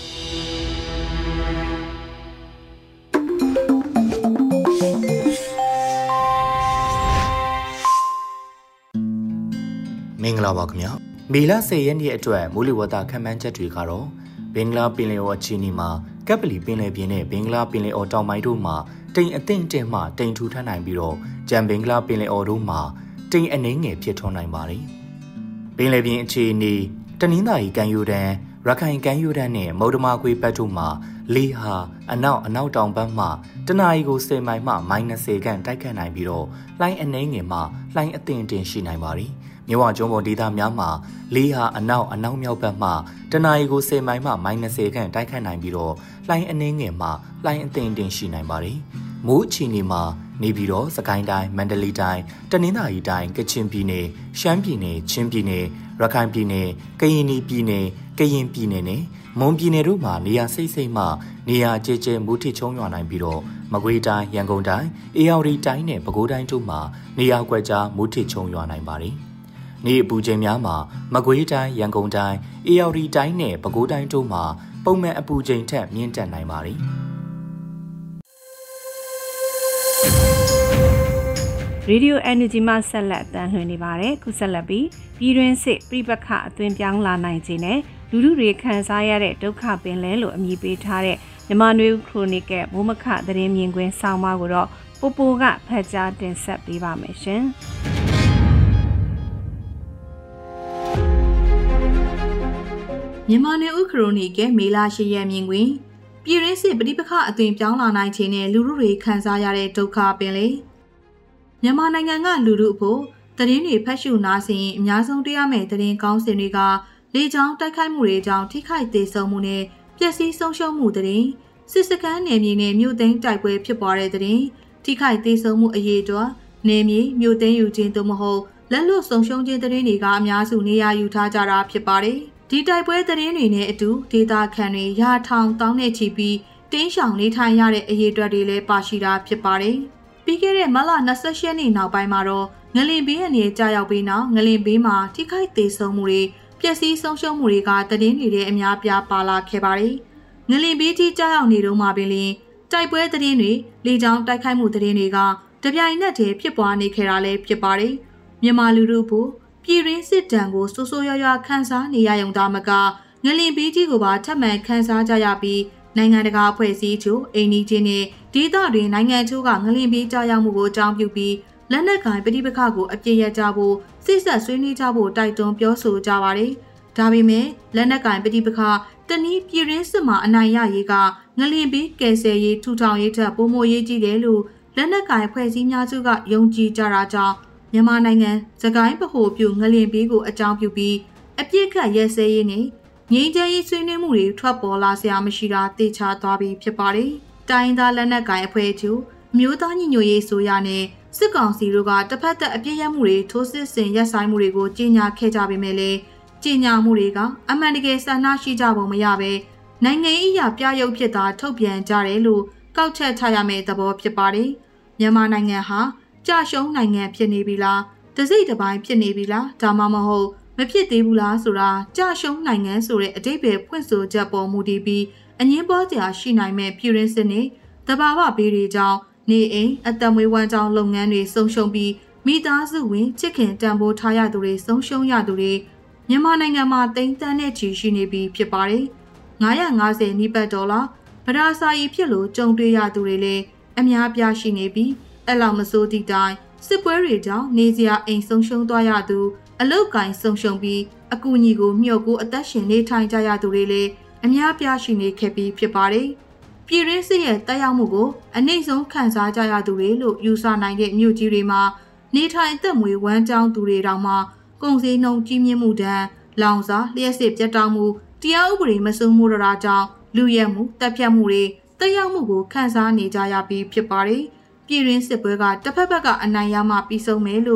မင်္ဂလာပါခင်ဗျာမေလဆယ်ရက်နေ့အတွက်မိုးလေဝသခန့်မှန်းချက်တွေကတော့ဘင်္ဂလားပင်လယ်အော်အခြေအနေမှာကပ်ပလီပင်လယ်ပြင်နဲ့ဘင်္ဂလားပင်လယ်အော်တောင်ပိုင်းတို့မှာတိမ်အထင်တင်မှတိမ်ထူထပ်နိုင်ပြီးတော့ကြံဘင်္ဂလားပင်လယ်အော်တို့မှာတိမ်အနှင်းငယ်ဖြစ်ထွန်းနိုင်ပါတယ်ပင်လယ်ပြင်အခြေအနေတနင်္သာရီကမ်းရိုးတန်းရခိုင်ကမ်းရိုးတန်းနဲ့မုဒ္ဓမာခွေဘက်တို့မှာလေဟာအနောက်အနောက်တောင်ဘက်မှတနအီကိုဆယ်မိုင်မှမိုင်၂၀ခန့်တိုက်ခတ်နိုင်ပြီးတော့လှိုင်းအနှင်းငယ်မှလှိုင်းအထင်တင်ရှိနိုင်ပါတယ်မြဝကျွန်းပေါ်ဒေသများမှာလေဟာအနောက်အနောက်မြောက်ဘက်မှတနအီကိုဆယ်မိုင်မှမိုင်၂၀ခန့်တိုက်ခတ်နိုင်ပြီးတော့လှိုင်းအနှင်းငယ်မှလှိုင်းအသင်တင်ရှိနိုင်ပါတယ်။မိုးအခြေအနေမှာနေပြီးတော့စကိုင်းတိုင်းမန္တလေးတိုင်းတနင်္သာရီတိုင်းကချင်ပြည်နယ်ရှမ်းပြည်နယ်ချင်းပြည်နယ်ရခိုင်ပြည်နယ်ကရင်ပြည်နယ်ကရင်ပြည်နယ်နဲ့မွန်ပြည်နယ်တို့မှာနေရာစိတ်စိတ်မှနေရာကျဲကျဲမိုးထစ်ချုံရွာနိုင်ပြီးတော့မကွေးတိုင်းရန်ကုန်တိုင်းအေရဝတီတိုင်းနဲ့ပဲခူးတိုင်းတို့မှာနေရာကွက်ကြားမိုးထစ်ချုံရွာနိုင်ပါတယ်။နေအပူချိန်များမှာမကွေးတိုင်းရန်ကုန်တိုင်းအေရဝတီတိုင်းနဲ့ပဲခူးတိုင်းတို့မှာပုံမှန်အပူချိန်ထက်မြင့်တက်နိုင်ပါတယ်။ Radio Energy မှာဆက်လက်တန်လှည့်နေပါတယ်ခုဆက်လက်ပြီးပြည်တွင်းစစ်ပြိပခအသွင်ပြောင်းလာနိုင်ခြင်းနဲ့လူလူတွေခံစားရတဲ့ဒုက္ခပင်လဲလို့အမည်ပေးထားတဲ့မြန်မာနွေဦးခရိုနီကယ်မိုးမခသတင်းမြင်ကွင်းဆောင်းပါးကိုတော့ပိုပိုကဖတ်ကြားတင်ဆက်ပေးပါမယ်ရှင်မြန်မာနွေဦးခရိုနီကယ်မေလ၈ရက်မြင်ကွင်းပြည်ရင်းစစ်ပဋိပက္ခအသွင်ပြောင်းလာနိုင်ခြင်းနဲ့လူလူတွေခံစားရတဲ့ဒုက္ခပင်လေမြန်မာနိုင်ငံကလူလူအဖို့သတင်းတွေဖတ်ရှုနားဆင်အများဆုံးတွေ့ရမယ့်သတင်းကောင်းစင်တွေကလေကြောင်းတိုက်ခိုက်မှုတွေကြောင့်ထိခိုက်သေးဆုံးမှုနဲ့ပျက်စီးဆုံးရှုံးမှုသတင်းစစ်စခန်းနယ်မြေနဲ့မြို့သိမ်းတိုက်ပွဲဖြစ်ပွားတဲ့သတင်းထိခိုက်သေးဆုံးမှုအရေးအတွက်နယ်မြေမြို့သိမ်းယူခြင်းသို့မဟုတ်လက်လွတ်ဆုံးရှုံးခြင်းသတင်းတွေကအများစုနေရာယူထားကြတာဖြစ်ပါတယ်ဒီတိုက်ပွဲသတင်းတွေနဲ့အတူဒေသခံတွေရာထောင်တောင်းနဲ့ချီပြီးတင်းရှောင်နေထိုင်ရတဲ့အရေးအတွက်တွေလည်းပါရှိတာဖြစ်ပါတယ်ပြီးခဲ့တဲ့မလ၂၈ရက်နေ့နောက်ပိုင်းမှာတော့ငလင်ဘေးအနေနဲ့ကြာရောက်ပြီးနောက်ငလင်ဘေးမှာထိခိုက်သေးဆုံးမှုတွေပျက်စီးဆုံးရှုံးမှုတွေကသတင်းတွေနဲ့အများပြားပါလာခဲ့ပါတယ်။ငလင်ဘေးကြီးကြာရောက်နေတော့မှပင်လင်တိုက်ပွဲသတင်းတွေလေကြောင်းတိုက်ခိုက်မှုသတင်းတွေကတပြိုင်နက်တည်းဖြစ်ပွားနေခဲ့တာလည်းဖြစ်ပါတယ်။မြန်မာလူထုဖို့ပြည်ရင်းစစ်တမ်းကိုစိုးစိုးရွားရွားခန်းစားနေရရုံသာမကငလင်ဘေးကြီးကိုပါထပ်မံခန်းစားကြရပြီးနိုင်ငံတကာအဖွဲ့အစည်းချို့အိန္ဒိချင်းနဲ့ဒေသတွင်နိုင်ငံချို့ကငလင်ဘေးကြာရောက်မှုကိုအကြောင်းပြုပြီးလက်နက်ကိုင်ပဋိပက္ခကိုအပြည့်ရကြဖို့စစ်ဆက်ဆွေးနွေးကြဖို့တိုက်တွန်းပြောဆိုကြပါတယ်။ဒါပေမဲ့လက်နက်ကိုင်ပဋိပက္ခတနည်းပြည်ရင်းစစ်မှအနိုင်ရရေးကငလင်ဘေးကယ်ဆယ်ရေးထူထောင်ရေးထက်ပိုမိုရေးကြီးတယ်လို့လက်နက်ကိုင်ဖွဲ့စည်းများစုကယုံကြည်ကြတာကြောင့်မြန်မာနိုင်ငံစကိုင်းဗဟိုပြုငလင်ဘေးကိုအကြောင်းပြုပြီးအပြစ်ခတ်ရဲစဲရေးနဲ့ငြိမ်းချမ်းရေးဆွေးနွေးမှုတွေထွက်ပေါ်လာစရာမရှိတာသိချသွားပြီးဖြစ်ပါတယ်။တိုင်းသားလက်နက်ကိုင်အဖွဲ့ချုပ်မျိုးသားညီညွတ်ရေးဆိုရနဲ့စစ်ကောင်စီတို့ကတစ်ဖက်သက်အပြစ်ရမှုတွေထိုးစစ်ဆင်ရပ်ဆိုင်မှုတွေကိုကြီးညာခဲ့ကြပေမဲ့လည်းကြီးညာမှုတွေကအမှန်တကယ်ဆန္ဒရှိကြပုံမရပဲနိုင်ငံရေးအရာပြရုပ်ဖြစ်တာထုတ်ပြန်ကြတယ်လို့ကောက်ချက်ချရမယ့်သဘောဖြစ်ပါတယ်။မြန်မာနိုင်ငံဟာကြာရှုံးနိုင်ငံဖြစ်နေပြီလားတစိမ့်တစ်ပိုင်းဖြစ်နေပြီလားဒါမှမဟုတ်မဖြစ်သေးဘူးလားဆိုတာကြာရှုံးနိုင်ငံဆိုတဲ့အတိတ်ပဲဖွင့်ဆိုချက်ပေါ်မူတည်ပြီးအငင်းပွားစရာရှိနိုင်မဲ့ပြည်ရင်းစစ်နဲ့တဘာဝဘေးတွေကြောင့်နေအိမ်အသက်မွေးဝမ်းကြောင်းလုပ်ငန်းတွေဆုံးရှုံးပြီးမိသားစုဝင်ချစ်ခင်တန်ဖိုးထားရသူတွေဆုံးရှုံးရသူတွေမြန်မာနိုင်ငံမှာတိမ်တန်းတဲ့ချီရှိနေပြီးဖြစ်ပါတယ်။ငါးရာငါးဆယ်နီးပတ်ဒေါ်လာဗဒါစာရီဖြစ်လို့ကြုံတွေ့ရသူတွေလည်းအများပြားရှိနေပြီးအဲ့လောက်မစိုးသည့်တိုင်စစ်ပွဲတွေကြောင့်နေစရာအိမ်ဆုံးရှုံးသွားရသူအလုတ်ကင်ဆုံးရှုံးပြီးအကူအညီကိုမျှော်ကိုအသက်ရှင်နေထိုင်ကြရသူတွေလည်းအများပြားရှိနေခဲ့ပြီးဖြစ်ပါတယ်။ပြည်ရင်းစစ်ရဲ့တက်ရောက်မှုကိုအနှိမ့်ဆုံးခံစားကြရသူတွေလို့ယူဆနိုင်တဲ့မြို့ကြီးတွေမှာနေထိုင်အသက်မွေးဝမ်းကြောင်းသူတွေတောင်မှကုန်စည်နှုန်းကြီးမြင့်မှုတန်းလောင်စာလျှက်စစ်ပြတ်တောက်မှုတရားဥပဒေမစိုးမိုးတာကြောင့်လူရဲမှုတပ်ဖြတ်မှုတွေတက်ရောက်မှုကိုခံစားနေကြရပြီးဖြစ်ပါတယ်။ပြည်ရင်းစစ်ပွဲကတစ်ဖက်ဖက်ကအနိုင်ရမှပြီးဆုံးမယ်လို့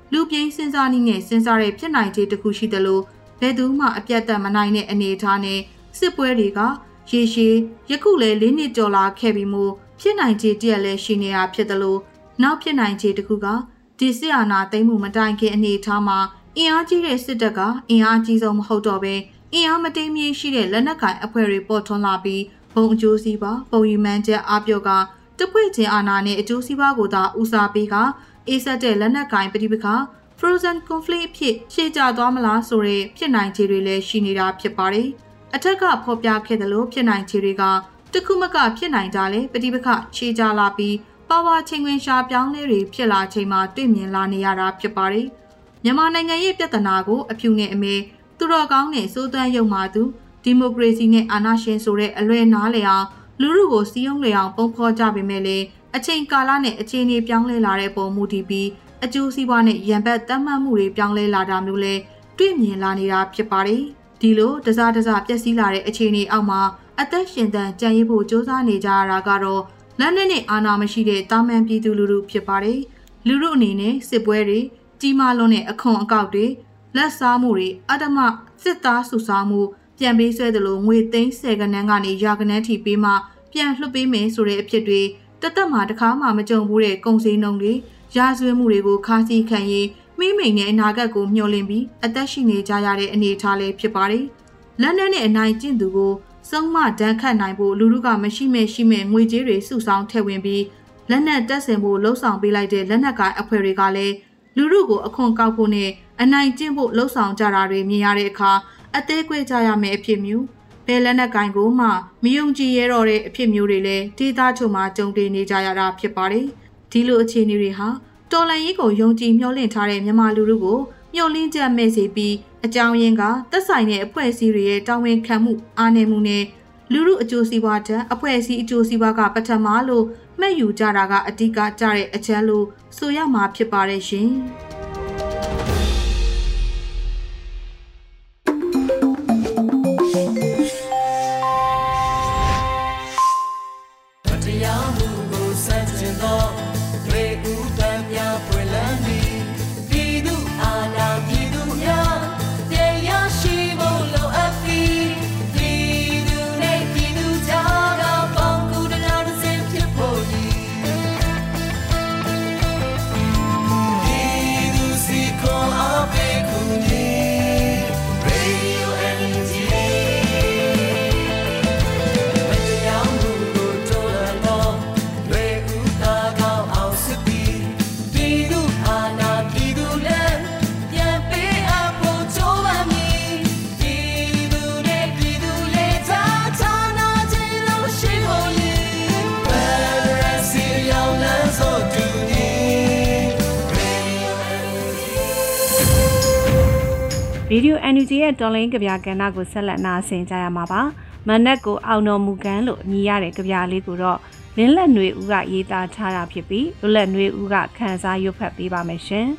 လူပြင်းစဉ်းစားနည်းနဲ့စဉ်းစားတဲ့ဖြစ်နိုင်ခြေတစ်ခုရှိတယ်လို့ဘယ်သူမှအပြတ်သက်မနိုင်တဲ့အနေအထားနဲ့စစ်ပွဲတွေကရေရှည်ယခုလည်းလေးနှစ်ကျော်လာခဲ့ပြီးမှဖြစ်နိုင်ခြေတရက်လည်းရှိနေတာဖြစ်တယ်လို့နောက်ဖြစ်နိုင်ခြေတစ်ခုကဒီစစ်အာဏာသိမ်းမှုမတိုင်ခင်အနေအထားမှာအင်အားကြီးတဲ့စစ်တပ်ကအင်အားကြီးဆုံးမဟုတ်တော့ဘဲအင်အားမတိမ်မြင့်ရှိတဲ့လက်နက်ကိုင်အဖွဲ့တွေပေါ်ထွန်းလာပြီးဘုံအကျိုးစီးပွားပုံရီမှန်းချက်အပြော့ကတပွေချင်းအာဏာနဲ့အကျိုးစီးပွားကိုသာဦးစားပေးကအေးဆက်တဲ့လက်နက်ကိုင်ပဋိပက္ခ frozen conflict ဖြစ်ရှေ့ကျသွားမလားဆိုတဲ့ဖြစ်နိုင်ခြေတွေလည်းရှိနေတာဖြစ်ပါတယ်။အထက်ကဖော်ပြခဲ့သလိုဖြစ်နိုင်ခြေတွေကတခုမကဖြစ်နိုင်ကြလေပဋိပက္ခခြေကျလာပြီးပါဝါချင်းဝင်ရှာပြောင်းလဲတွေဖြစ်လာချိန်မှာတွေ့မြင်လာနေရတာဖြစ်ပါတယ်။မြန်မာနိုင်ငံရဲ့ပြဿနာကိုအဖြူနဲ့အမေသူတော်ကောင်းနဲ့စိုးသွမ်းရုံမှသူဒီမိုကရေစီနဲ့အာဏာရှင်ဆိုတဲ့အလွဲနားလည်အောင်လူလူကိုစီးရုံးလေအောင်ပုံဖော်ကြပေမဲ့လေအချိန်ကာလနဲ့အခြေအနေပြောင်းလဲလာတဲ့ပုံမူတည်ပြီးအကျိုးစီးပွားနဲ့ရန်ဘက်တတ်မှတ်မှုတွေပြောင်းလဲလာတာမျိုးလဲတွေ့မြင်လာနေတာဖြစ်ပါတယ်။ဒီလိုတစားတစားပျက်စီးလာတဲ့အခြေအနေအောက်မှာအသက်ရှင်သန်ကြံ့ရဖို့စ조사နေကြရတာကတော့လက်နက်နဲ့အာဏာမရှိတဲ့တာမန်ပြည်သူလူထုဖြစ်ပါတယ်။လူထုအနေနဲ့စစ်ပွဲတွေကြီးမားလွန်းတဲ့အခွန်အကောက်တွေလက်စားမှုတွေအဓမ္မစစ်သားစုဆောင်းမှုပြန်ပေးဆွဲသလိုငွေသိန်းဆယ်ကနန်းကနေရာကနန်းထိပေးမှပြန်လွှတ်ပေးမယ်ဆိုတဲ့အဖြစ်တွေတသက်မှာတစ်ခါမှမကြုံဘူးတဲ့ကုန်စည်နှုန်းတွေရာဇဝတ်မှုတွေကိုခါးစည်းခံရေးမိမိနဲ့အနာဂတ်ကိုမျှော်လင့်ပြီးအသက်ရှင်နေကြရတဲ့အနေအထားလေးဖြစ်ပါတယ်။လက်နက်နဲ့အနိုင်ကျင့်သူကိုစုံမဒဏ်ခတ်နိုင်ဖို့လူလူကမရှိမဲ့ရှိမဲ့ငွေကြေးတွေစုဆောင်းထည့်ဝင်ပြီးလက်နက်တပ်ဆင်ဖို့လှုံ့ဆော်ပေးလိုက်တဲ့လက်နက်ကိုင်အဖွဲ့တွေကလည်းလူလူကိုအခွန်ကောက်ဖို့နဲ့အနိုင်ကျင့်ဖို့လှုံ့ဆော်ကြတာတွေမြင်ရတဲ့အခါအသေးကွေ့ကြရမယ့်အဖြစ်မျိုးဘယ်လက်နက်ကိုင်ကိုမှမယုံကြည်ရတော့တဲ့အဖြစ်မျိုးတွေလည်းဒေသချို့မှာကြုံတွေ့နေကြရတာဖြစ်ပါတယ်။ဒီလိုအခြေအနေတွေဟာတော်လှန်ရေးကိုယုံကြည်မျှော်လင့်ထားတဲ့မြန်မာလူထုကိုမျှော်လင့်ချက်မဲ့စေပြီးအကြောင်းရင်းကသက်ဆိုင်တဲ့အဖွဲ့အစည်းတွေရဲ့တာဝန်ခံမှုအားနည်းမှုနဲ့လူထုအကျိုးစီးပွားထက်အဖွဲ့အစည်းအကျိုးစီးပွားကပထမလို့မှတ်ယူကြတာကအဓိကကြတဲ့အချက်လို့ဆိုရမှာဖြစ်ပါတယ်ရှင်။ရေဒီယို အန် ယူ ဂျီ ရဲ့တော်လိုင်းကဗျာကဏ္ဍကိုဆက်လက်နာဆင်ကြရမှာပါ။မနက်ကိုအောင်တော်မူကန်လို့ညီရတဲ့ကဗျာလေးကိုတော့လင်းလက်ຫນွေဦးကရေးသားထားတာဖြစ်ပြီးလွတ်လက်ຫນွေဦးကခန်းစားရွတ်ဖတ်ပေးပါမယ်ရှင်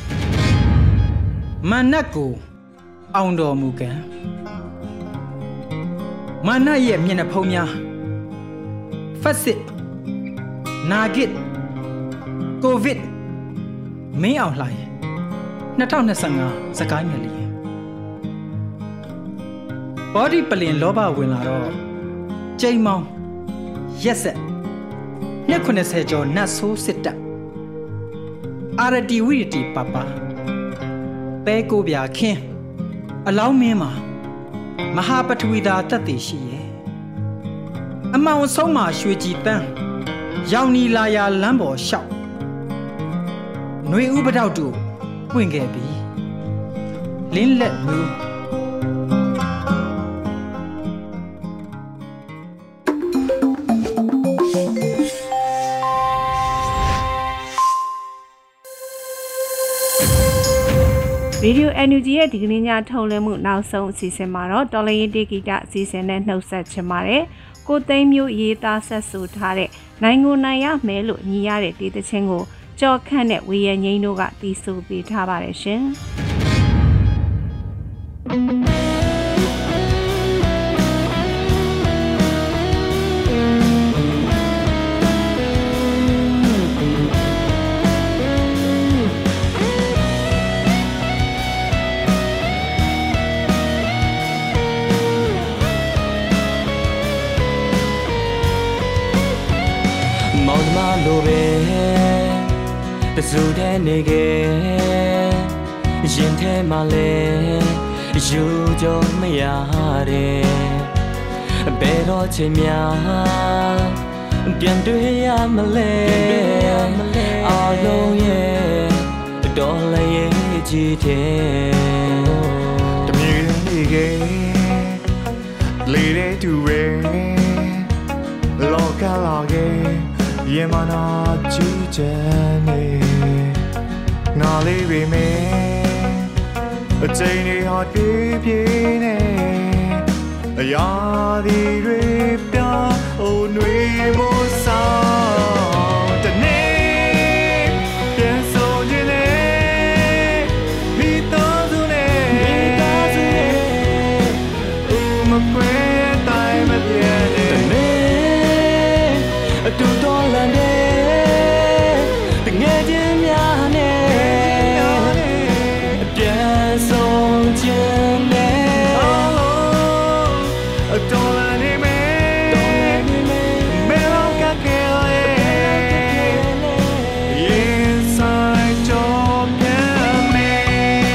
။မနက်ကိုအောင်တော်မူကန်မနက်ရဲ့မျက်နှာဖုံးများဖက်စစ်နာဂစ်ကိုဗစ်မင်းအောင်လှိုင်၂၀၂၅စကိုင်းနယ်လီဘောဒီပလင်လောဘဝင်လာတော့ကျိန်မောင်းရက်ဆက်နှစ်ခုနှစ်ဆယ်ကျော်နတ်ဆိုးစစ်တပ်အာရတီဝီတီပပပဲကိုပြခင်းအလောင်းမင်းမှာမဟာပထဝီသာတက်တည်ရှိရဲ့အမောင်ဆုံးမှာရွှေကြည်တန်းရောင်နီလာယာလမ်းပေါ်လျှောက်ຫນွေဥပဒေါက်တို့ပွင့်ခဲ့ပြီလင်းလက်မျိုးရေဒီယို အန် ယူ ဂျီ ရဲ့ဒီကနေ့ညထုတ်လွှင့်မှုနောက်ဆုံးအစီအစဉ်မှာတော့တော်လရင်တေဂီတာအစီအစဉ်နဲ့နှုတ်ဆက်ချင်ပါတယ်။ကိုသိန်းမျိုးရေးသားဆက်ဆိုထားတဲ့နိုင်ကိုနိုင်ရမယ်လို့ညီရတဲ့တေးသချင်းကိုကြော်ခန့်နဲ့ဝေရငိမ့်တို့ကတီးဆိုပေးထားပါတယ်ရှင်။တဆူတဲ့နေခဲ့ရင်ထဲမှာလဲယူကြမရတယ်ဘယ်တော့ချိန်များပြန်တွေ့ရမလဲအားလုံးရဲ့တော်လည်းရဲ့ကြည့်တယ်တမြေနေခဲ့လေတဲ့သူပဲလောကလာခဲ့ရင်မနာကြည့်ချင်နေငါလေးပဲမယ်အချိန်တွေဟာပြေးပြေးနေအရာဒီတွေပြောင်းအိုနွေမိုးဆောင်တနေ့ပြန်ဆုံးခြင်းနဲ့မိသားစုနဲ့မိသားစုနဲ့ဦးမကွဲတိုင်းမပြည့်နဲ့တနေ့အတူတော်လန်တဲ့တငယ်ချင်းများနဲ့ပြန်ဆုံးခြင်းနဲ့တော်လာနေမယ်ဘယ်တော့ကကဲလဲရင်ဆိုင်ကြောပြန်မယ်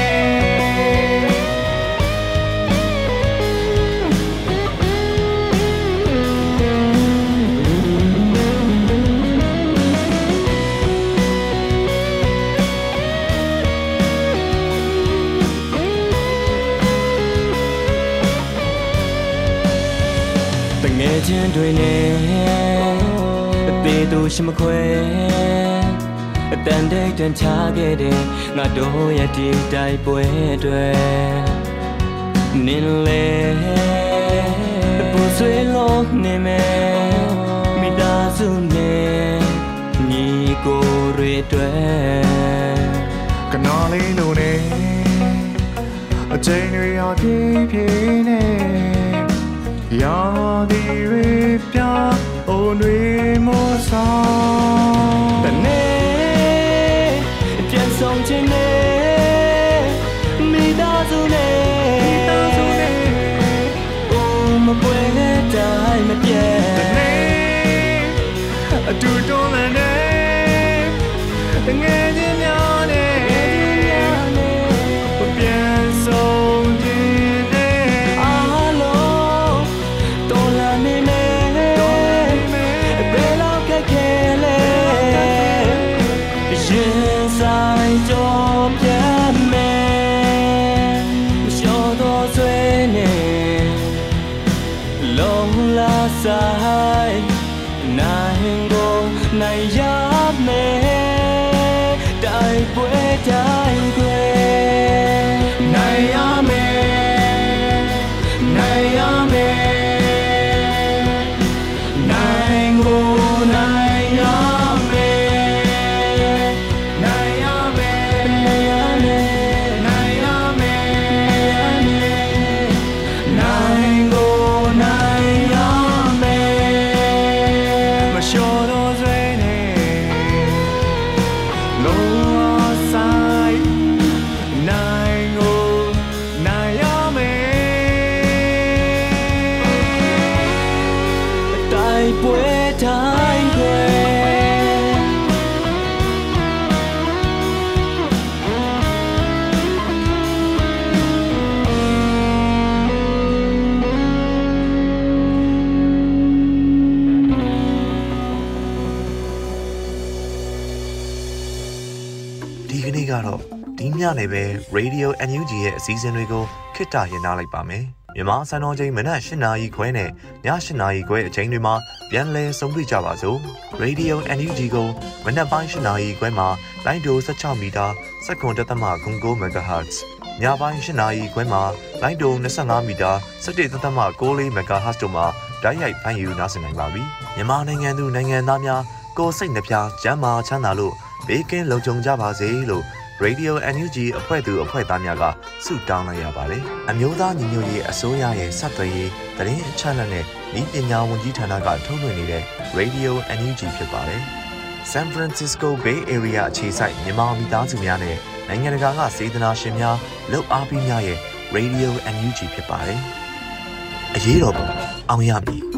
ငယ်ချင်းတွေနဲ့အသေးသူရှိမခွဲအတန်တိတ်တန်ချခဲ့တဲ့ငါတို့ရဲ့ဒီတိုက်ပွဲတွေနင်းလေပူဆွေးလို့နေမယ်မိသားစုနဲ့ညီကိုတွေတွေကနော်လေးလိုနေအချိန်တွေအပြည့်ပြည့်နေရာဒီရေပြအိုတွေမောဆောင်တနေ့ပြန်ဆုံးခြင်းနဲ့မိသားစုနဲ့မိသားစုနဲ့အိုမပွဲတဲ့တိုင်းမပြတ်တနေ့အတူတွန်းလန်းတဲ့ငယ်ချင်းများနဲ့ပြန်ဆုံးခြင်းအားလုံးတော်လာနေမယ်ဘယ်လောက်ခက်ခဲလဲရင်ဆိုင်ကြောပြန်မယ်မလျှော်တော့ဆွေးနေလုံးလာဆိုင်နိုင်ကိုနိုင်ရမယ်တိုက်ပွဲတိုင်းခွဲနိုင်ရမယ်နိုင်ရမယ်နိုင်ကိုနိုင်ရမယ်နိုင်ရမယ်နိုင်ရမယ်နိုင်ရမယ်နိုင်ကိုနိုင်ရမယ်မလျှော်တော့ဆွေးနေလုံးဆိုင်နိုင်ကိုနိုင်ရမယ်တိုက်ပွဲတိုင်းခွဲဒီကနေ့ကတော့ဒီညနေပဲ Radio အန် ယူ ဂျီ ရဲ့အစည်းအဝေးတွေကိုခਿੱတရနာလိုက်ပါမယ်။မြန်မာစံတော်ချိန်မနက်၈နာရီခွဲနဲ့ည၈နာရီခွဲအချိန်တွေမှာပြန်လည်ဆုံးဖြတ်ကြပါစို့။ Radio အန် ယူ ဂျီ ကိုမနက်ပိုင်း၈နာရီခွဲမှာလိုင်းဒို၁၆မီတာ၁၇.၉ MHz ညပိုင်း၈နာရီခွဲမှာလိုင်းဒို၂၅မီတာ၁၁.၉၄ MHz တို့မှာဓာတ်ရိုက်ဖမ်းယူနားဆင်နိုင်ပါပြီ။မြန်မာနိုင်ငံသူနိုင်ငံသားများကိုယ်စိတ်နှပြကျန်းမာချမ်းသာလို့ဘေးကင်းလုံခြုံကြပါစေလို့ Radio အန် ယူ ဂျီ အဖွဲ့သူအဖွဲ့သားများကဆုတောင်းလိုက်ရပါတယ်။အမျိုးသားညီညွတ်ရေးအစိုးရရဲ့စက်သွယ်ရေးသတင်းအချက်အလက်နဲ့ဤပညာဝန်ကြီးဌာနကထုတ်လွှင့်နေတဲ့ Radio အန် ယူ ဂျီ ဖြစ်ပါတယ်။ San Francisco Bay Area အခြေစိုက်မြန်မာမိသားစုများနဲ့နိုင်ငံတကာကစေတနာရှင်များလုပ်အားပေးများရဲ့ Radio အန် ယူ ဂျီ ဖြစ်ပါတယ်။အရေးတော်ပုံအောင်ရမည်